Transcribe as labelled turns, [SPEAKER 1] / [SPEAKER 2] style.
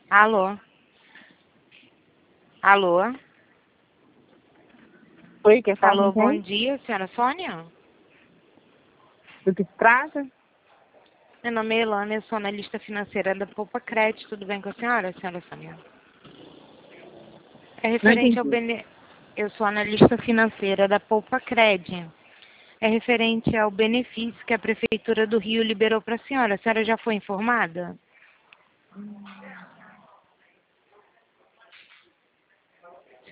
[SPEAKER 1] Alô? Alô?
[SPEAKER 2] Oi, quer falar
[SPEAKER 1] Alô,
[SPEAKER 2] com
[SPEAKER 1] bom
[SPEAKER 2] quem?
[SPEAKER 1] dia, senhora Sônia?
[SPEAKER 2] Do que se trata?
[SPEAKER 1] Meu nome é Elana, eu sou analista financeira da Poupa Crédito. Tudo bem com a senhora Sônia? É
[SPEAKER 2] Não
[SPEAKER 1] referente ao
[SPEAKER 2] entendi.
[SPEAKER 1] Eu sou analista financeira da Poupa Crédito. É referente ao benefício que a Prefeitura do Rio liberou para a senhora. A senhora já foi informada?